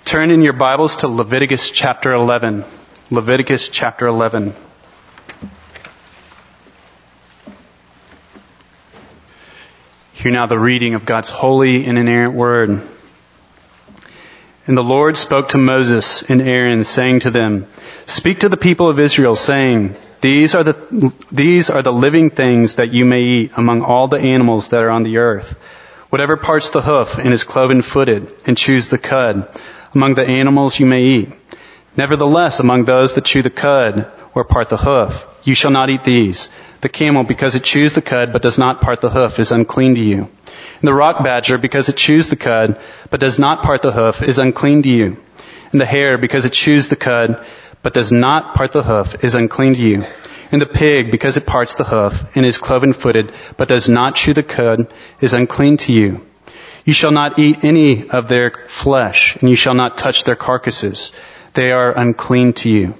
Turn in your Bibles to Leviticus chapter 11. Leviticus chapter 11. Hear now the reading of God's holy and inerrant word. And the Lord spoke to Moses and Aaron, saying to them, "Speak to the people of Israel, saying, These are the living things that you may eat among all the animals that are on the earth. Whatever parts the hoof and is cloven-footed, and chews the cud, among the animals you may eat. Nevertheless, among those that chew the cud or part the hoof, you shall not eat these. The camel, because it chews the cud but does not part the hoof, is unclean to you. And the rock badger, because it chews the cud but does not part the hoof, is unclean to you. And the hare, because it chews the cud but does not part the hoof, is unclean to you. And the pig, because it parts the hoof and is cloven-footed but does not chew the cud, is unclean to you. You shall not eat any of their flesh, and you shall not touch their carcasses. They are unclean to you.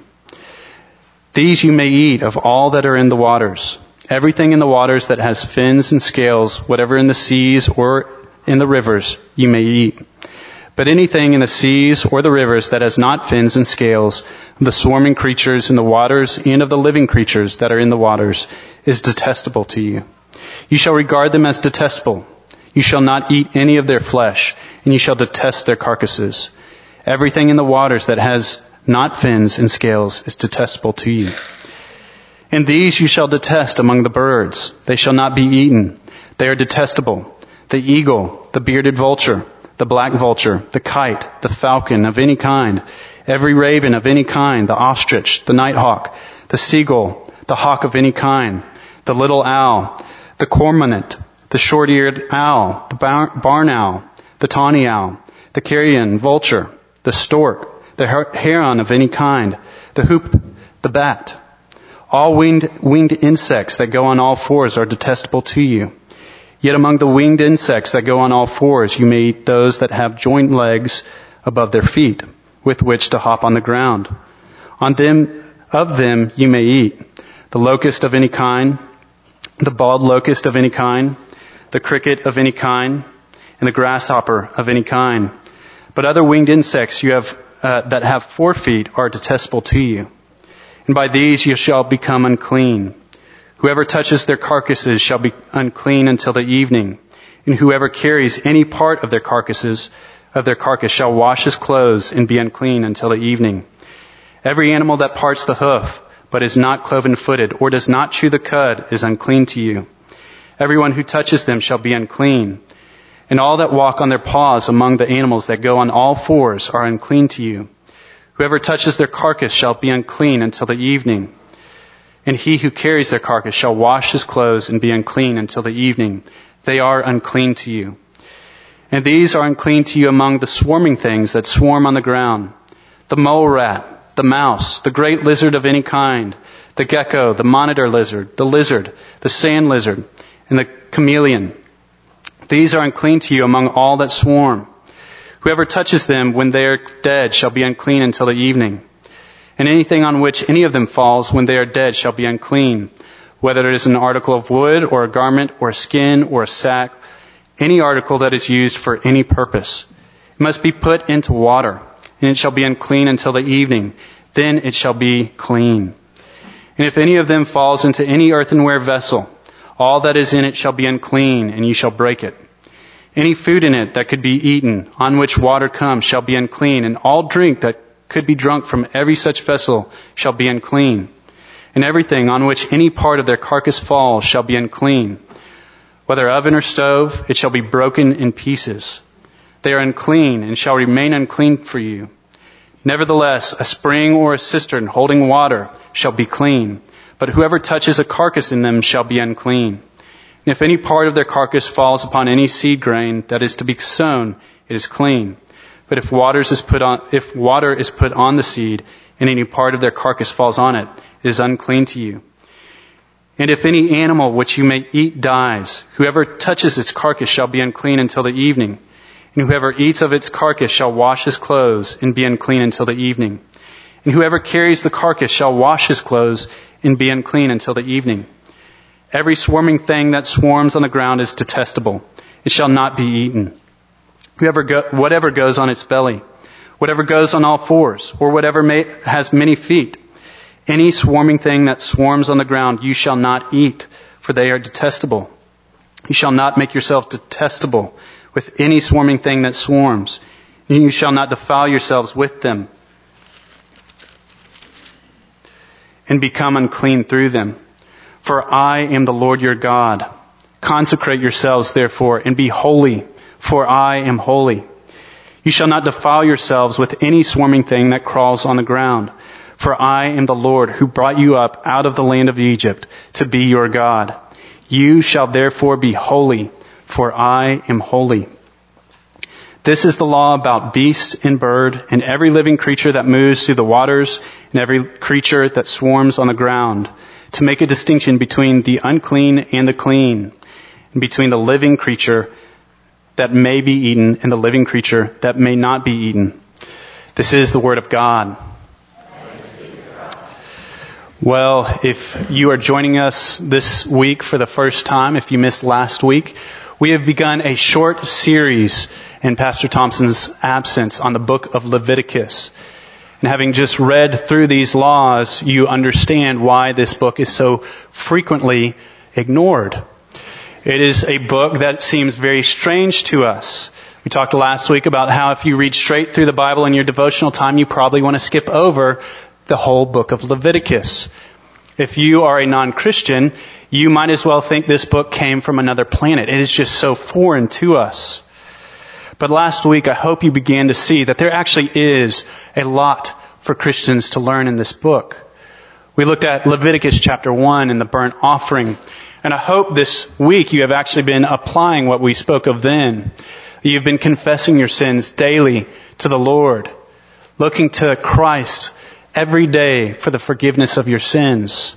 These you may eat of all that are in the waters. Everything in the waters that has fins and scales, whatever in the seas or in the rivers, you may eat. But anything in the seas or the rivers that has not fins and scales, of the swarming creatures in the waters and of the living creatures that are in the waters, is detestable to you. You shall regard them as detestable. You shall not eat any of their flesh, and you shall detest their carcasses. Everything in the waters that has not fins and scales is detestable to you. And these you shall detest among the birds. They shall not be eaten. They are detestable. The eagle, the bearded vulture, the black vulture, the kite, the falcon of any kind, every raven of any kind, the ostrich, the nighthawk, the seagull, the hawk of any kind, the little owl, the cormorant, the short-eared owl, the barn owl, the tawny owl, the carrion vulture, the stork, the heron of any kind, the hoop, the bat. All winged insects that go on all fours are detestable to you. Yet among the winged insects that go on all fours, you may eat those that have joint legs above their feet, with which to hop on the ground. Of them you may eat the locust of any kind, the bald locust of any kind, the cricket of any kind, and the grasshopper of any kind. But other winged insects you have that have 4 feet are detestable to you. And by these you shall become unclean. Whoever touches their carcasses shall be unclean until the evening. And whoever carries any part of their carcass shall wash his clothes and be unclean until the evening. Every animal that parts the hoof, but is not cloven-footed, or does not chew the cud, is unclean to you. Everyone who touches them shall be unclean. And all that walk on their paws among the animals that go on all fours are unclean to you. Whoever touches their carcass shall be unclean until the evening. And he who carries their carcass shall wash his clothes and be unclean until the evening. They are unclean to you. And these are unclean to you among the swarming things that swarm on the ground: the mole rat, the mouse, the great lizard of any kind, the gecko, the monitor lizard, the sand lizard, and the chameleon. These are unclean to you among all that swarm. Whoever touches them when they are dead shall be unclean until the evening. And anything on which any of them falls when they are dead shall be unclean, whether it is an article of wood or a garment or a skin or a sack, any article that is used for any purpose. It must be put into water, and it shall be unclean until the evening. Then it shall be clean. And if any of them falls into any earthenware vessel, all that is in it shall be unclean, and you shall break it. Any food in it that could be eaten, on which water comes, shall be unclean, and all drink that could be drunk from every such vessel shall be unclean. And everything on which any part of their carcass falls shall be unclean. Whether oven or stove, it shall be broken in pieces. They are unclean, and shall remain unclean for you. Nevertheless, a spring or a cistern holding water shall be clean. But whoever touches a carcass in them shall be unclean. And if any part of their carcass falls upon any seed grain that is to be sown, it is clean. But if water is put on the seed, and any part of their carcass falls on it, it is unclean to you. And if any animal which you may eat dies, whoever touches its carcass shall be unclean until the evening. And whoever eats of its carcass shall wash his clothes and be unclean until the evening. And whoever carries the carcass shall wash his clothes and be unclean until the evening. Every swarming thing that swarms on the ground is detestable. It shall not be eaten. Whatever goes on its belly, whatever goes on all fours, or whatever has many feet. Any swarming thing that swarms on the ground you shall not eat, for they are detestable. You shall not make yourself detestable with any swarming thing that swarms, and you shall not defile yourselves with them and become unclean through them. For I am the Lord your God. Consecrate yourselves, therefore, and be holy, for I am holy. You shall not defile yourselves with any swarming thing that crawls on the ground. For I am the Lord who brought you up out of the land of Egypt to be your God. You shall therefore be holy, for I am holy. This is the law about beast and bird and every living creature that moves through the waters and every creature that swarms on the ground, to make a distinction between the unclean and the clean, and between the living creature that may be eaten and the living creature that may not be eaten. This is the word of God. Well, if you are joining us this week for the first time, if you missed last week, we have begun a short series in Pastor Thompson's absence on the book of Leviticus. And having just read through these laws, you understand why this book is so frequently ignored. It is a book that seems very strange to us. We talked last week about how if you read straight through the Bible in your devotional time, you probably want to skip over the whole book of Leviticus. If you are a non-Christian, you might as well think this book came from another planet. It is just so foreign to us. But last week, I hope you began to see that there actually is a lot for Christians to learn in this book. We looked at Leviticus chapter 1 and the burnt offering. And I hope this week you have actually been applying what we spoke of then. You've been confessing your sins daily to the Lord, looking to Christ every day for the forgiveness of your sins.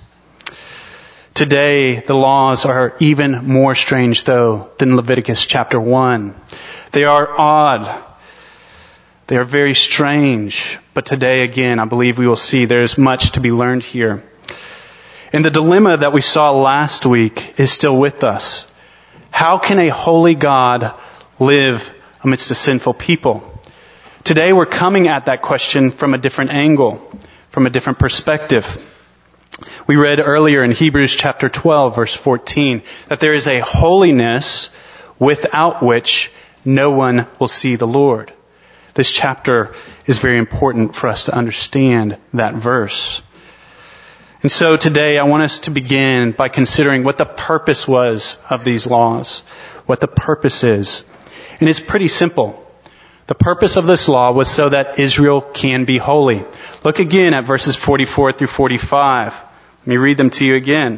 Today, the laws are even more strange, though, than Leviticus chapter 1. They are odd. They are very strange. But today, again, I believe we will see there's much to be learned here. And the dilemma that we saw last week is still with us. How can a holy God live amidst a sinful people? Today we're coming at that question from a different angle, from a different perspective. We read earlier in Hebrews chapter 12, verse 14, that there is a holiness without which no one will see the Lord. This chapter is very important for us to understand that verse. And so today I want us to begin by considering what the purpose was of these laws, what the purpose is. And it's pretty simple. The purpose of this law was so that Israel can be holy. Look again at verses 44 through 45. Let me read them to you again.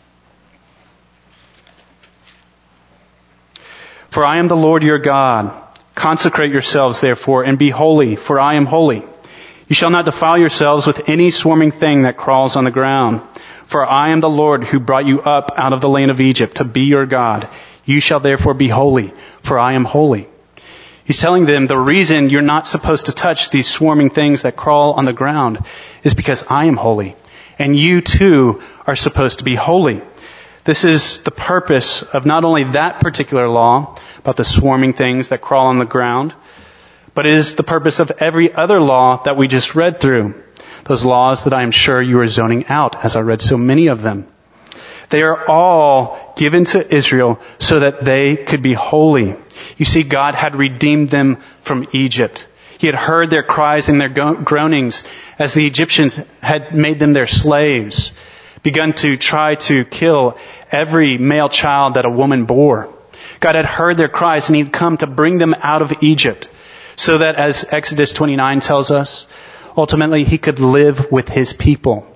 For I am the Lord your God. Consecrate yourselves, therefore, and be holy, for I am holy. You shall not defile yourselves with any swarming thing that crawls on the ground. For I am the Lord who brought you up out of the land of Egypt to be your God. You shall therefore be holy, for I am holy. He's telling them the reason you're not supposed to touch these swarming things that crawl on the ground is because I am holy. And you too are supposed to be holy. This is the purpose of not only that particular law about the swarming things that crawl on the ground, but it is the purpose of every other law that we just read through. Those laws that I am sure you are zoning out as I read so many of them. They are all given to Israel so that they could be holy. You see, God had redeemed them from Egypt. He had heard their cries and their groanings as the Egyptians had made them their slaves, begun to try to kill every male child that a woman bore. God had heard their cries and He'd come to bring them out of Egypt so that, as Exodus 29 tells us, ultimately He could live with His people.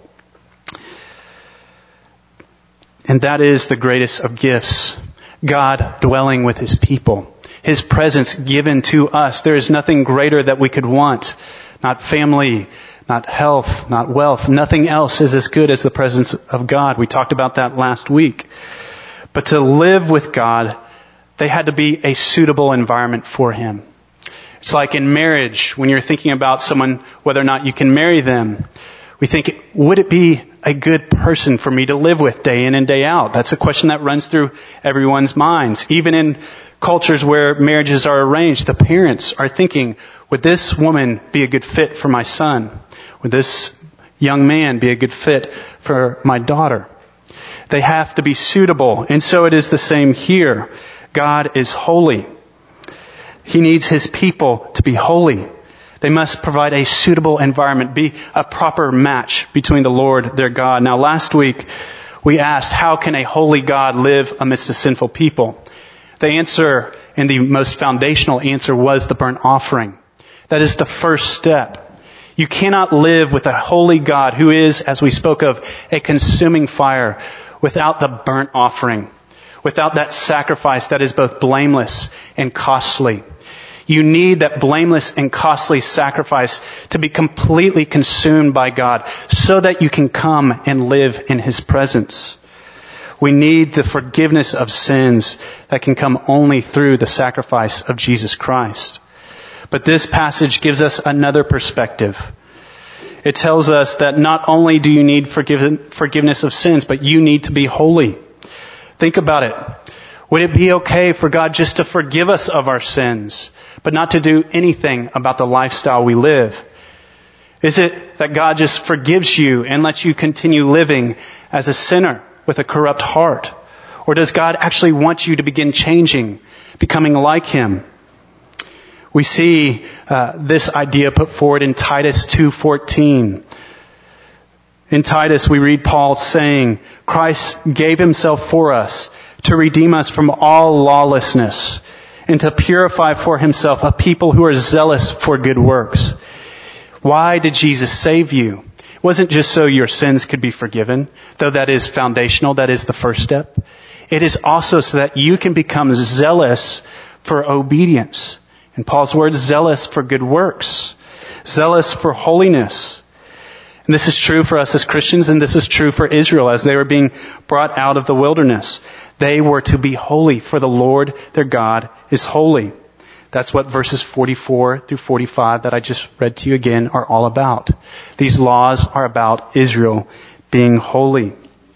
And that is the greatest of gifts. God dwelling with His people. His presence given to us. There is nothing greater that we could want. Not family, not health, not wealth. Nothing else is as good as the presence of God. We talked about that last week. But to live with God, they had to be a suitable environment for Him. It's like in marriage, when you're thinking about someone, whether or not you can marry them. We think, would it be a good person for me to live with day in and day out? That's a question that runs through everyone's minds. Even in cultures where marriages are arranged, the parents are thinking, Would this woman be a good fit for my son? Would this young man be a good fit for my daughter? They have to be suitable. And so it is the same here. God is holy. He needs his people to be holy. They must provide a suitable environment, be a proper match between the Lord, their God. Now, last week, we asked, how can a holy God live amidst a sinful people? The answer, and the most foundational answer, was the burnt offering. That is the first step. You cannot live with a holy God who is, as we spoke of, a consuming fire without the burnt offering, without that sacrifice that is both blameless and costly. You need that blameless and costly sacrifice to be completely consumed by God so that you can come and live in his presence. We need the forgiveness of sins that can come only through the sacrifice of Jesus Christ. But this passage gives us another perspective. It tells us that not only do you need forgiveness of sins, but you need to be holy. Think about it. Would it be okay for God just to forgive us of our sins, but not to do anything about the lifestyle we live? Is it that God just forgives you and lets you continue living as a sinner with a corrupt heart? Or does God actually want you to begin changing, becoming like him? We see this idea put forward in Titus 2:14. In Titus, we read Paul saying, Christ gave himself for us to redeem us from all lawlessness and to purify for himself a people who are zealous for good works. Why did Jesus save you? It wasn't just so your sins could be forgiven, though that is foundational, that is the first step. It is also so that you can become zealous for obedience. In Paul's words, zealous for good works, zealous for holiness. And this is true for us as Christians, and this is true for Israel as they were being brought out of the wilderness. They were to be holy, for the Lord their God is holy. That's what verses 44 through 45 that I just read to you again are all about. These laws are about Israel being holy.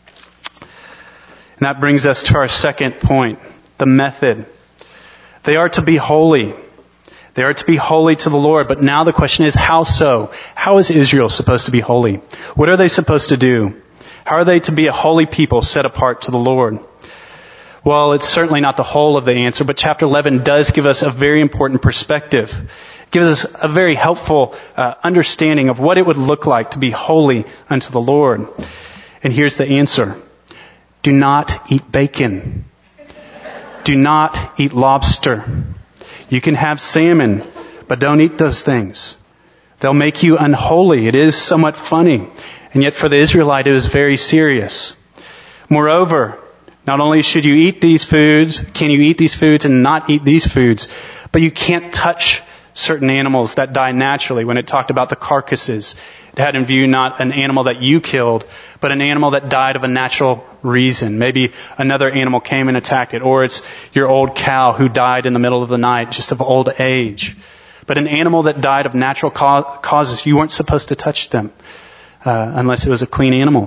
And that brings us to our second point, the method. They are to be holy. They are to be holy to the Lord. But now the question is, how so? How is Israel supposed to be holy? What are they supposed to do? How are they to be a holy people set apart to the Lord? Well, it's certainly not the whole of the answer, but chapter 11 does give us a very important perspective. It gives us a very helpful understanding of what it would look like to be holy unto the Lord. And here's the answer. Do not eat bacon. Do not eat lobster. You can have salmon, but don't eat those things. They'll make you unholy. It is somewhat funny. And yet for the Israelite, it was very serious. Moreover, not only should you eat these foods, can you eat these foods and not eat these foods, but you can't touch certain animals that die naturally. When it talked about the carcasses, it had in view not an animal that you killed, but an animal that died of a natural reason. Maybe another animal came and attacked it, or it's your old cow who died in the middle of the night just of old age. But an animal that died of natural causes, you weren't supposed to touch them unless it was a clean animal.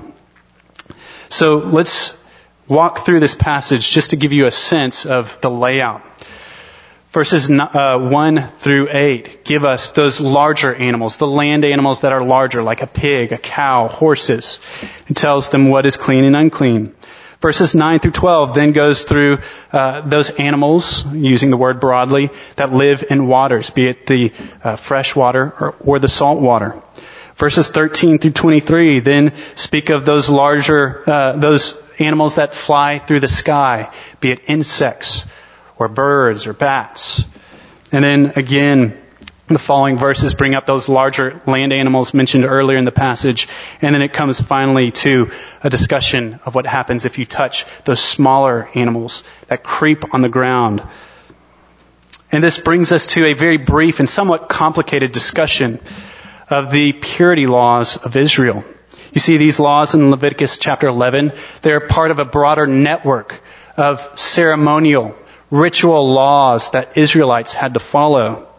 So let's walk through this passage just to give you a sense of the layout. Verses 1 through 8 give us those larger animals, the land animals that are larger, like a pig, a cow, horses. It tells them what is clean and unclean. Verses 9 through 12 then goes through those animals, using the word broadly, that live in waters, be it the fresh water or the salt water. Verses 13 through 23 then speak of those larger, those animals that fly through the sky, be it insects or birds or bats. And then again, the following verses bring up those larger land animals mentioned earlier in the passage. And then it comes finally to a discussion of what happens if you touch those smaller animals that creep on the ground. And this brings us to a very brief and somewhat complicated discussion of the purity laws of Israel. You see, these laws in Leviticus chapter 11, they're part of a broader network of ceremonial, ritual laws that Israelites had to follow.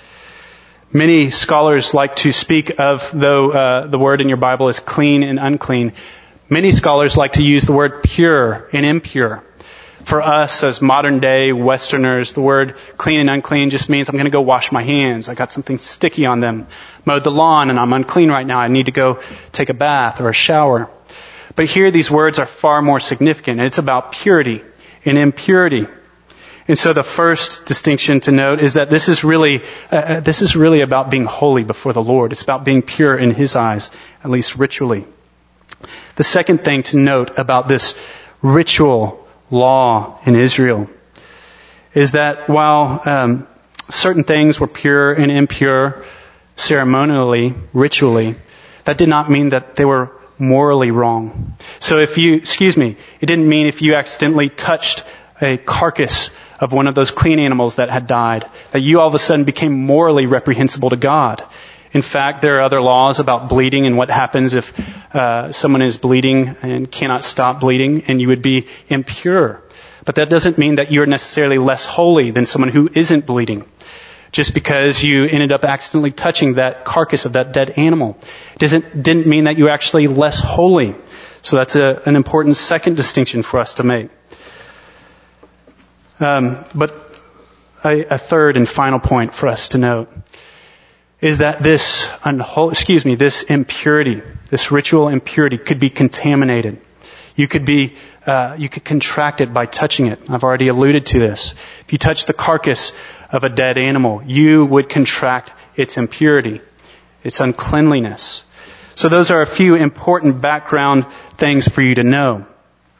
Many scholars like to speak of, though the word in your Bible is clean and unclean, many scholars like to use the word pure and impure. For us as modern day Westerners, the word clean and unclean just means I'm going to go wash my hands. I got something sticky on them. Mowed the lawn and I'm unclean right now. I need to go take a bath or a shower. But here these words are far more significant. It's about purity and impurity. And so the first distinction to note is that this is really about being holy before the Lord. It's about being pure in His eyes, at least ritually. The second thing to note about this ritual law in Israel is that while certain things were pure and impure ceremonially, ritually, that did not mean that they were morally wrong. So it didn't mean if you accidentally touched a carcass of one of those clean animals that had died, that you all of a sudden became morally reprehensible to God. In fact, there are other laws about bleeding and what happens if someone is bleeding and cannot stop bleeding, and you would be impure. But that doesn't mean that you're necessarily less holy than someone who isn't bleeding. Just because you ended up accidentally touching that carcass of that dead animal didn't mean that you're actually less holy. So that's an important second distinction for us to make. But a third and final point for us to note is that this impurity, this ritual impurity could be contaminated. You could contract it by touching it. I've already alluded to this. If you touch the carcass of a dead animal, you would contract its impurity, its uncleanliness. So those are a few important background things for you to know.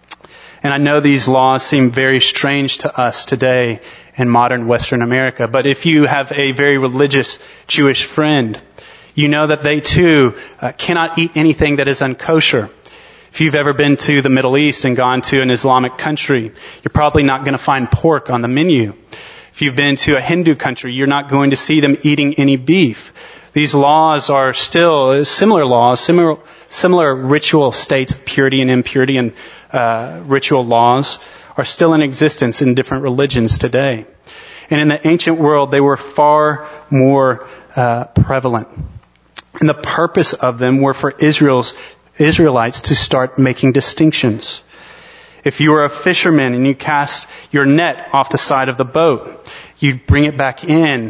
And I know these laws seem very strange to us today in modern Western America, but if you have a very religious Jewish friend, you know that they too cannot eat anything that is unkosher. If you've ever been to the Middle East and gone to an Islamic country, you're probably not going to find pork on the menu. If you've been to a Hindu country, you're not going to see them eating any beef. These laws are still similar laws, similar ritual states of purity and impurity and ritual laws are still in existence in different religions today. And in the ancient world, they were far more prevalent. And the purpose of them were for Israelites to start making distinctions. If you were a fisherman and you cast your net off the side of the boat, you bring it back in.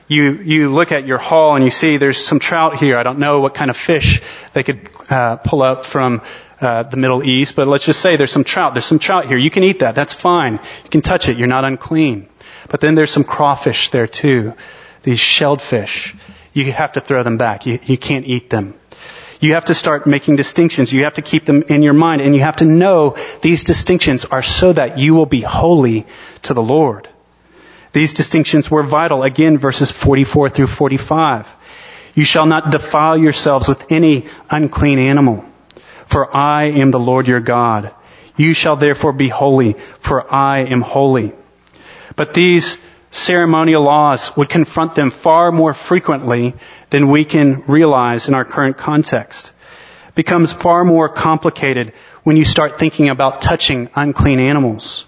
You look at your haul and you see there's some trout here. I don't know what kind of fish they could pull up from the Middle East, but let's just say there's some trout. There's some trout here. You can eat that. That's fine. You can touch it. You're not unclean. But then there's some crawfish there too. These shelled fish. You have to throw them back. You can't eat them. You have to start making distinctions. You have to keep them in your mind, and you have to know these distinctions are so that you will be holy to the Lord. These distinctions were vital. Again, verses 44 through 45. You shall not defile yourselves with any unclean animal, for I am the Lord your God. You shall therefore be holy, for I am holy. But these ceremonial laws would confront them far more frequently than we can realize in our current context. It becomes far more complicated when you start thinking about touching unclean animals.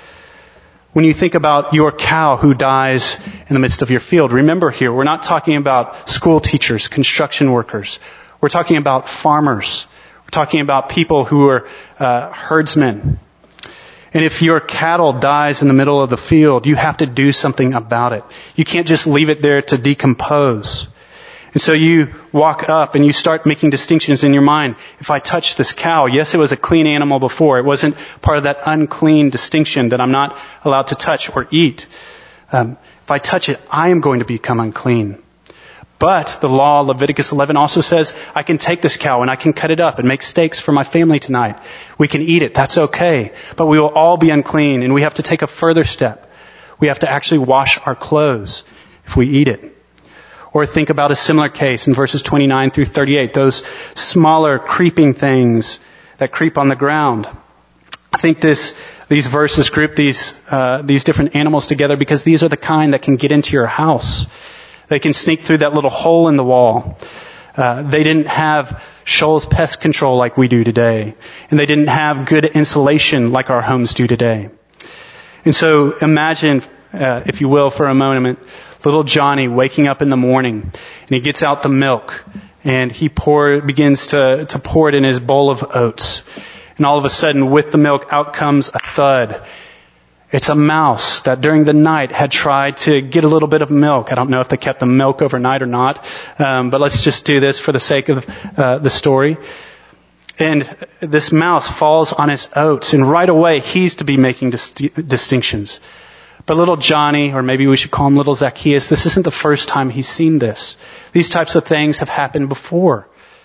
When you think about your cow who dies in the midst of your field, remember here, we're not talking about school teachers, construction workers. We're talking about farmers. We're talking about people who are herdsmen. And if your cattle dies in the middle of the field, you have to do something about it. You can't just leave it there to decompose. And so you walk up and you start making distinctions in your mind. If I touch this cow, yes, it was a clean animal before. It wasn't part of that unclean distinction that I'm not allowed to touch or eat. If I touch it, I am going to become unclean. But the law, Leviticus 11, also says I can take this cow and I can cut it up and make steaks for my family tonight. We can eat it. That's okay. But we will all be unclean, and we have to take a further step. We have to actually wash our clothes if we eat it. Or think about a similar case in verses 29 through 38, those smaller creeping things that creep on the ground. I think these verses group these different animals together because these are the kind that can get into your house. They can sneak through that little hole in the wall. They didn't have Shoals pest control like we do today. And they didn't have good insulation like our homes do today. And so imagine, if you will, for a moment, little Johnny waking up in the morning and he gets out the milk and he begins to pour it in his bowl of oats. And all of a sudden, with the milk, out comes a thud. It's a mouse that during the night had tried to get a little bit of milk. I don't know if they kept the milk overnight or not, but let's just do this for the sake of the story. And this mouse falls on his oats, and right away he's to be making distinctions. But little Johnny, or maybe we should call him little Zacchaeus, this isn't the first time he's seen this. These types of things have happened before.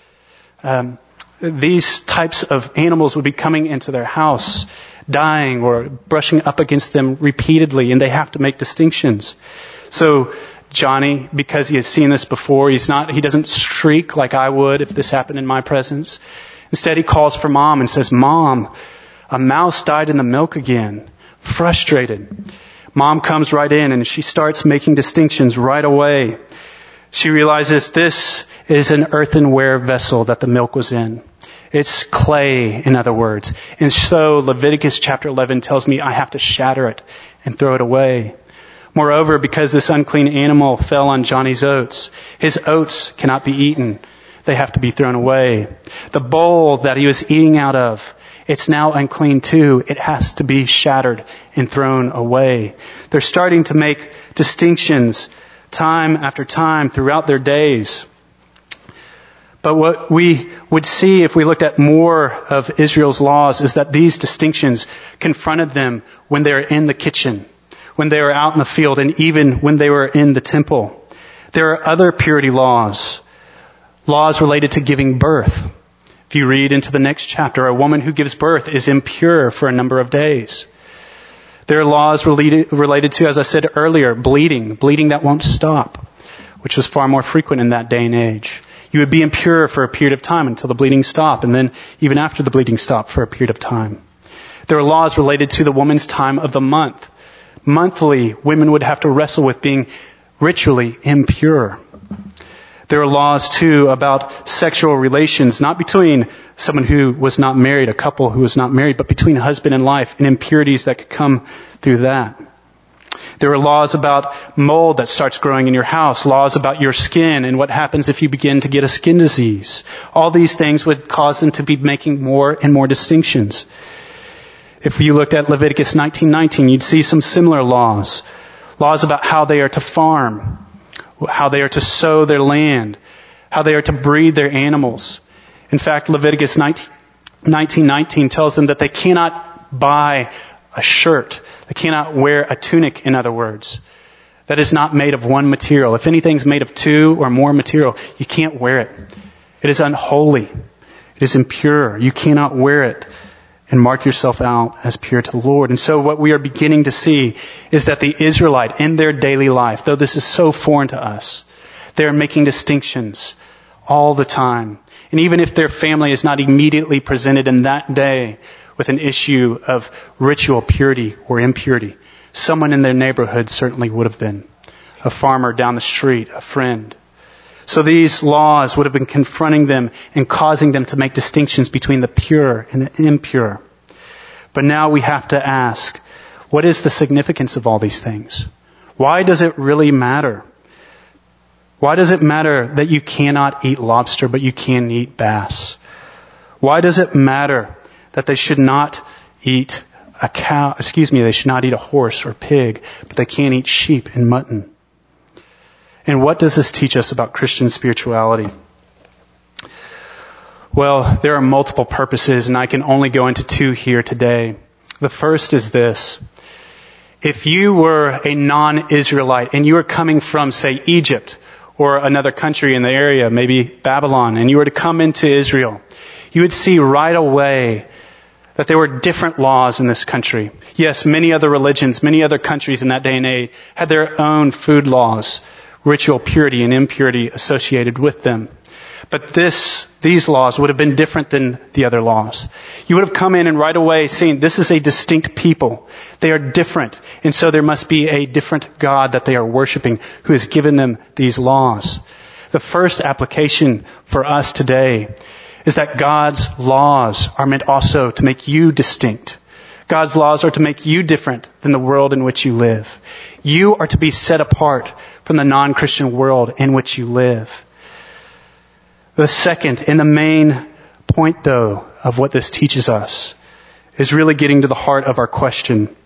These types of animals would be coming into their house, dying or brushing up against them repeatedly, and they have to make distinctions. So Johnny, because he has seen this before, he doesn't shriek like I would if this happened in my presence. Instead, he calls for Mom and says, "Mom, a mouse died in the milk again." Frustrated. Mom comes right in and she starts making distinctions right away. She realizes this is an earthenware vessel that the milk was in. It's clay, in other words. And so Leviticus chapter 11 tells me I have to shatter it and throw it away. Moreover, because this unclean animal fell on Johnny's oats, his oats cannot be eaten. They have to be thrown away. The bowl that he was eating out of, it's now unclean too. It has to be shattered and thrown away. They're starting to make distinctions time after time throughout their days. But what we would see if we looked at more of Israel's laws is that these distinctions confronted them when they were in the kitchen, when they were out in the field, and even when they were in the temple. There are other purity laws related to giving birth. If you read into the next chapter, a woman who gives birth is impure for a number of days. There are laws related to, as I said earlier, bleeding that won't stop, which was far more frequent in that day and age. You would be impure for a period of time until the bleeding stopped, and then even after the bleeding stopped for a period of time. There are laws related to the woman's time of the month. Monthly, women would have to wrestle with being ritually impure. There are laws, too, about sexual relations, not between someone who was not married, a couple who was not married, but between husband and wife, and impurities that could come through that. There are laws about mold that starts growing in your house, laws about your skin and what happens if you begin to get a skin disease. All these things would cause them to be making more and more distinctions. If you looked at Leviticus 19:19, you'd see some similar laws. Laws about how they are to farm, how they are to sow their land, how they are to breed their animals. In fact, Leviticus 19:19 tells them that they cannot buy a shirt. They cannot wear a tunic, in other words. That is not made of one material. If anything's made of two or more material, you can't wear it. It is unholy. It is impure. You cannot wear it and mark yourself out as pure to the Lord. And so what we are beginning to see is that the Israelite in their daily life, though this is so foreign to us, they are making distinctions all the time. And even if their family is not immediately presented in that day with an issue of ritual purity or impurity, someone in their neighborhood certainly would have been. A farmer down the street, a friend. So these laws would have been confronting them and causing them to make distinctions between the pure and the impure. But now we have to ask, what is the significance of all these things? Why does it really matter? Why does it matter that you cannot eat lobster, but you can eat bass? Why does it matter that they should not eat they should not eat a horse or pig, but they can eat sheep and mutton? And what does this teach us about Christian spirituality? Well, there are multiple purposes, and I can only go into two here today. The first is this. If you were a non-Israelite and you were coming from, say, Egypt or another country in the area, maybe Babylon, and you were to come into Israel, you would see right away that there were different laws in this country. Yes, many other religions, many other countries in that day and age had their own food laws, ritual purity and impurity associated with them. But these laws would have been different than the other laws. You would have come in and right away seen this is a distinct people. They are different. And so there must be a different God that they are worshiping who has given them these laws. The first application for us today is that God's laws are meant also to make you distinct. God's laws are to make you different than the world in which you live. You are to be set apart from the non-Christian world in which you live. The second and the main point, though, of what this teaches us is really getting to the heart of our question.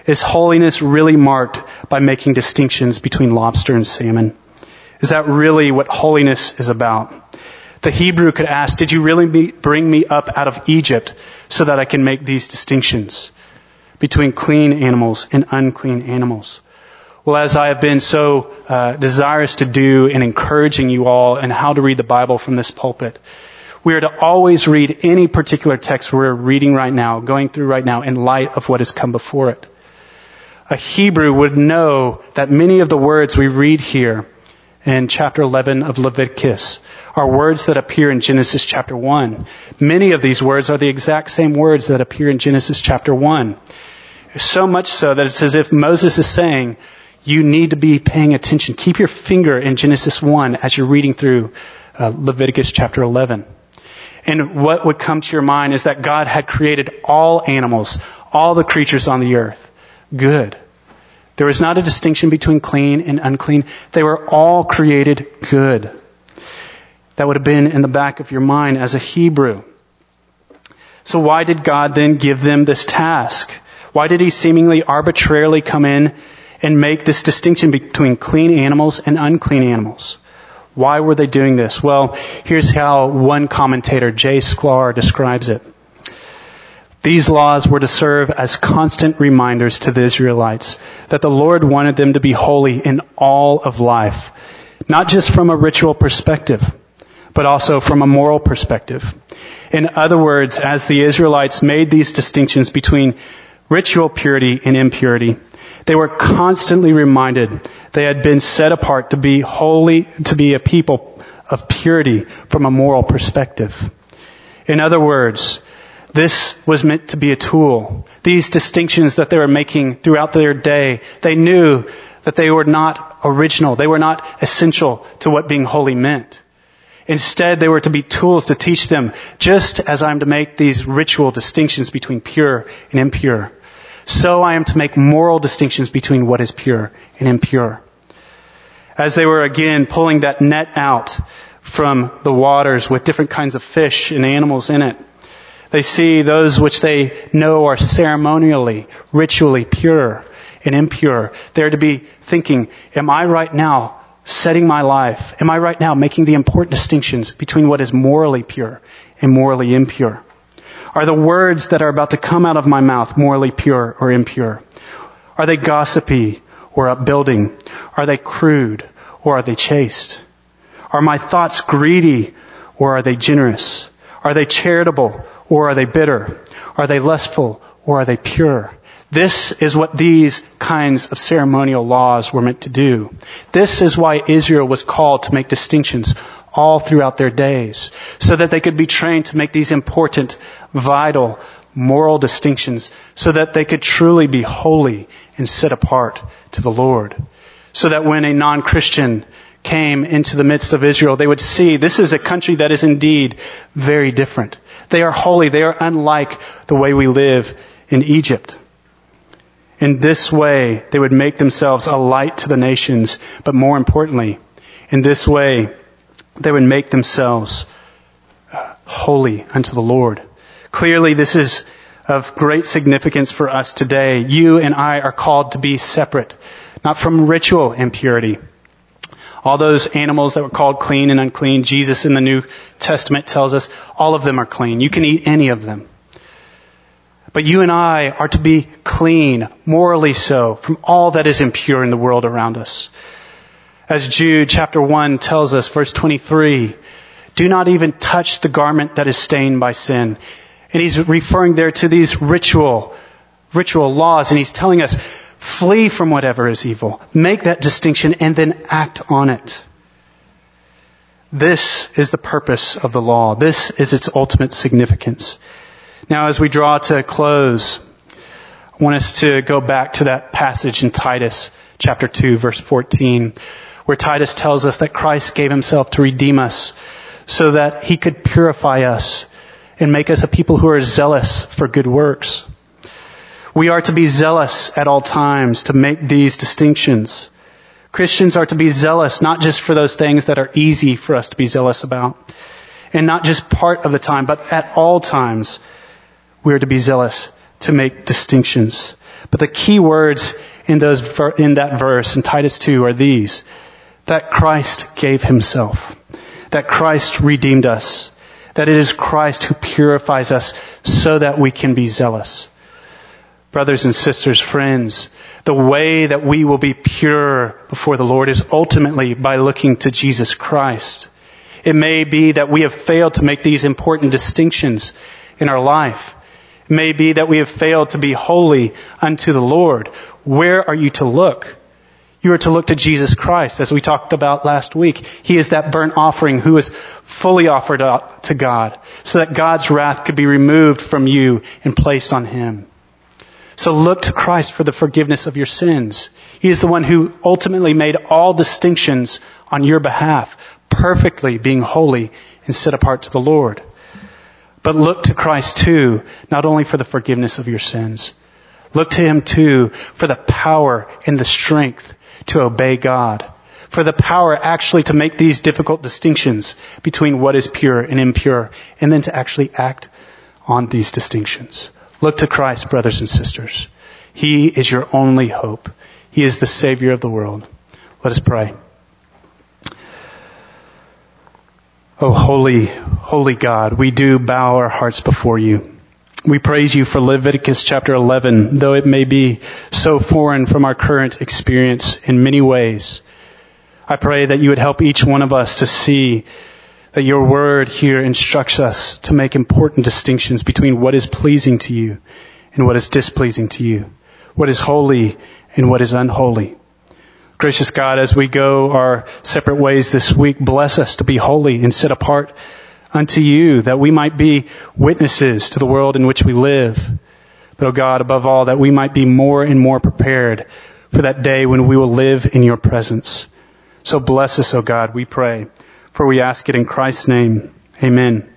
Is holiness really marked by making distinctions between lobster and salmon? Is that really what holiness is about? The Hebrew could ask, did you really bring me up out of Egypt so that I can make these distinctions between clean animals and unclean animals? Well, as I have been so desirous to do in encouraging you all in how to read the Bible from this pulpit, we are to always read any particular text we're reading right now, going through right now, in light of what has come before it. A Hebrew would know that many of the words we read here in chapter 11 of Leviticus are words that appear in Genesis chapter 1. Many of these words are the exact same words that appear in Genesis chapter 1. So much so that it's as if Moses is saying, you need to be paying attention. Keep your finger in Genesis 1 as you're reading through Leviticus chapter 11. And what would come to your mind is that God had created all animals, all the creatures on the earth, good. There was not a distinction between clean and unclean. They were all created good. That would have been in the back of your mind as a Hebrew. So why did God then give them this task? Why did he seemingly arbitrarily come in and make this distinction between clean animals and unclean animals? Why were they doing this? Well, here's how one commentator, J. Sklar, describes it. These laws were to serve as constant reminders to the Israelites that the Lord wanted them to be holy in all of life, not just from a ritual perspective, but also from a moral perspective. In other words, as the Israelites made these distinctions between ritual purity and impurity, they were constantly reminded they had been set apart to be holy, to be a people of purity from a moral perspective. In other words, this was meant to be a tool. These distinctions that they were making throughout their day, they knew that they were not original. They were not essential to what being holy meant. Instead, they were to be tools to teach them, just as I am to make these ritual distinctions between pure and impure, so I am to make moral distinctions between what is pure and impure. As they were again pulling that net out from the waters with different kinds of fish and animals in it, they see those which they know are ceremonially, ritually pure and impure. They're to be thinking, am I right now setting my life? Am I right now making the important distinctions between what is morally pure and morally impure? Are the words that are about to come out of my mouth morally pure or impure? Are they gossipy or upbuilding? Are they crude or are they chaste? Are my thoughts greedy or are they generous? Are they charitable or are they bitter? Are they lustful or are they pure? This is what these kinds of ceremonial laws were meant to do. This is why Israel was called to make distinctions all throughout their days, so that they could be trained to make these important, vital, moral distinctions, so that they could truly be holy and set apart to the Lord. So that when a non-Christian came into the midst of Israel, they would see this is a country that is indeed very different. They are holy. They are unlike the way we live in Egypt. In this way, they would make themselves a light to the nations, but more importantly, in this way, they would make themselves holy unto the Lord. Clearly, this is of great significance for us today. You and I are called to be separate, not from ritual impurity. All those animals that were called clean and unclean, Jesus in the New Testament tells us all of them are clean. You can eat any of them. But you and I are to be clean, morally so, from all that is impure in the world around us. As Jude chapter 1 tells us, verse 23, do not even touch the garment that is stained by sin. And he's referring there to these ritual laws. And he's telling us, flee from whatever is evil. Make that distinction and then act on it. This is the purpose of the law. This is its ultimate significance. Now, as we draw to a close, I want us to go back to that passage in Titus chapter 2, verse 14, where Titus tells us that Christ gave himself to redeem us so that he could purify us and make us a people who are zealous for good works. We are to be zealous at all times to make these distinctions. Christians are to be zealous not just for those things that are easy for us to be zealous about, and not just part of the time, but at all times we are to be zealous to make distinctions. But the key words in that verse in Titus 2 are these: that Christ gave himself, that Christ redeemed us, that it is Christ who purifies us so that we can be zealous. Brothers and sisters, friends, the way that we will be pure before the Lord is ultimately by looking to Jesus Christ. It may be that we have failed to make these important distinctions in our life. It may be that we have failed to be holy unto the Lord. Where are you to look? You are to look to Jesus Christ, as we talked about last week. He is that burnt offering who is fully offered up to God, so that God's wrath could be removed from you and placed on him. So look to Christ for the forgiveness of your sins. He is the one who ultimately made all distinctions on your behalf, perfectly being holy and set apart to the Lord. But look to Christ too, not only for the forgiveness of your sins. Look to him too for the power and the strength to obey God, for the power actually to make these difficult distinctions between what is pure and impure, and then to actually act on these distinctions. Look to Christ, brothers and sisters. He is your only hope. He is the Savior of the world. Let us pray. Oh, holy, holy God, we do bow our hearts before you. We praise you for Leviticus chapter 11, though it may be so foreign from our current experience in many ways. I pray that you would help each one of us to see that your word here instructs us to make important distinctions between what is pleasing to you and what is displeasing to you, what is holy and what is unholy. Gracious God, as we go our separate ways this week, bless us to be holy and set apart unto you, that we might be witnesses to the world in which we live. But, oh God, above all, that we might be more and more prepared for that day when we will live in your presence. So bless us, oh God, we pray. For we ask it in Christ's name. Amen.